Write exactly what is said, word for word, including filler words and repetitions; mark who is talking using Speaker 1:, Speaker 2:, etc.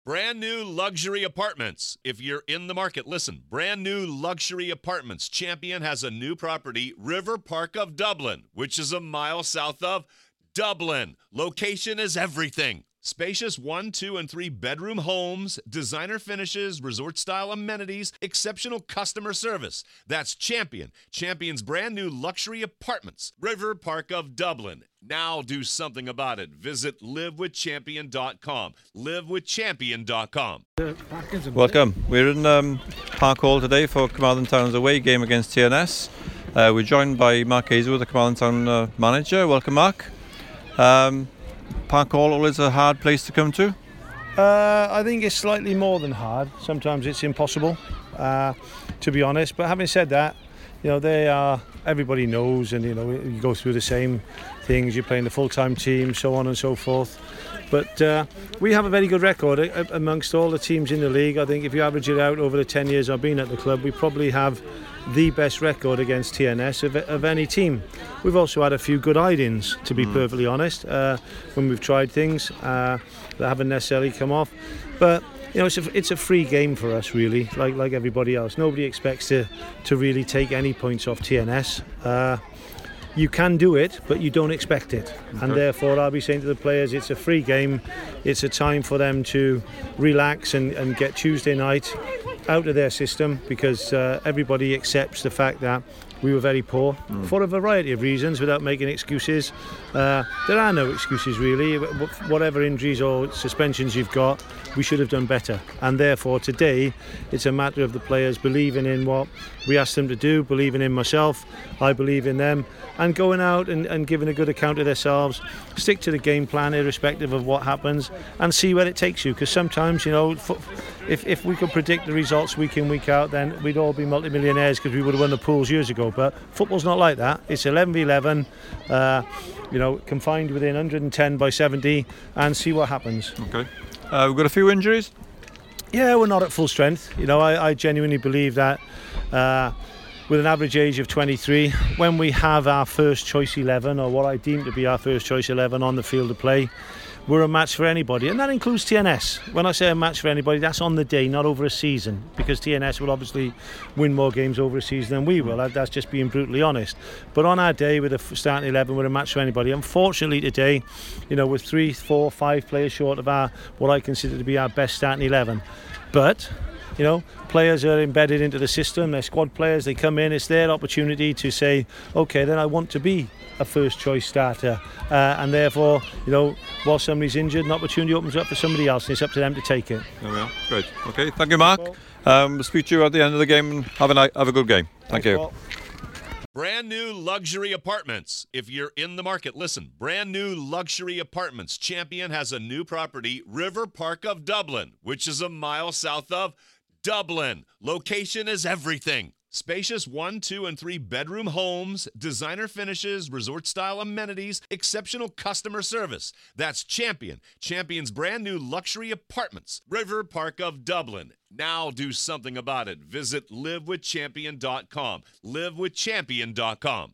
Speaker 1: Brand new luxury apartments. If you're in the market, listen. Brand new luxury apartments. Champion has a new property, River Park of Dublin, which is a mile south of Dublin. Location is everything. Spacious one, two, and three bedroom homes, designer finishes, resort-style amenities, exceptional customer service. That's Champion. Champion's brand new luxury apartments, River Park of Dublin. Now do something about it. Visit live with champion dot com. live with champion dot com.
Speaker 2: Welcome. We're in um, Park Hall today for Carmarthen Town's away game against T N S. Uh, we're joined by Mark Hazelwood, the Carmarthen Town uh, manager. Welcome, Mark. Um, Park Hall always a hard place to come to?
Speaker 3: Uh, I think it's slightly more than hard. Sometimes it's impossible, uh, to be honest. But having said that, you know, they are, everybody knows, and you know, you go through the same things. You're playing the full-time team, so on and so forth. But uh, we have a very good record amongst all the teams in the league. I think if you average it out over the ten years I've been at the club, we probably have the best record against T N S of, of any team. We've also had a few good hide-ins, to be mm. perfectly honest, uh, when we've tried things uh, that haven't necessarily come off. But you know, it's a, it's a free game for us, really, like like everybody else. Nobody expects to to really take any points off T N S. Uh, you can do it, but you don't expect it. Okay. And therefore, I'll be saying to the players, it's a free game. It's a time for them to relax and, and get Tuesday night out of their system, because uh, everybody accepts the fact that we were very poor mm. for a variety of reasons, without making excuses. Uh, there are no excuses, really. Whatever injuries or suspensions you've got, we should have done better. And therefore, today, it's a matter of the players believing in what we asked them to do, believing in myself, I believe in them, and going out and, and giving a good account of themselves. Stick to the game plan, irrespective of what happens, and see where it takes you. Because sometimes, you know, if, if we could predict the results week in, week out, then we'd all be multimillionaires, because we would have won the pools years ago. But football's not like that. It's eleven v eleven, uh, you know, confined within one hundred ten by seventy, and see what happens.
Speaker 2: Okay. Uh, we've got a few injuries.
Speaker 3: Yeah, we're not at full strength. You know, I, I genuinely believe that uh, with an average age of twenty-three, when we have our first choice eleven, or what I deem to be our first choice eleven on the field of play, we're a match for anybody, and that includes T N S. When I say a match for anybody, that's on the day, not over a season, because T N S will obviously win more games over a season than we will. That's just being brutally honest. But on our day, with a starting eleven, we're a match for anybody. Unfortunately today, you know, we're three, four, five players short of our what I consider to be our best starting eleven. But you know, players are embedded into the system. They're squad players. They come in. It's their opportunity to say, okay, then I want to be a first choice starter, uh, and therefore, you know, while somebody's injured, an opportunity opens up for somebody else, and it's up to them to take it.
Speaker 2: There we are. Great. Okay, thank you, Mark. Um, we'll speak to you at the end of the game, and have a night, have a good game. Thank
Speaker 3: Thanks,
Speaker 2: you.
Speaker 3: Paul.
Speaker 1: Brand new luxury apartments. If you're in the market, listen. Brand new luxury apartments. Champion has a new property, River Park of Dublin, which is a mile south of Dublin. Location is everything. Spacious one, two, and three bedroom homes, designer finishes, resort-style amenities, exceptional customer service. That's Champion. Champion's brand new luxury apartments, River Park of Dublin. Now do something about it. Visit live with champion dot com. live with champion dot com.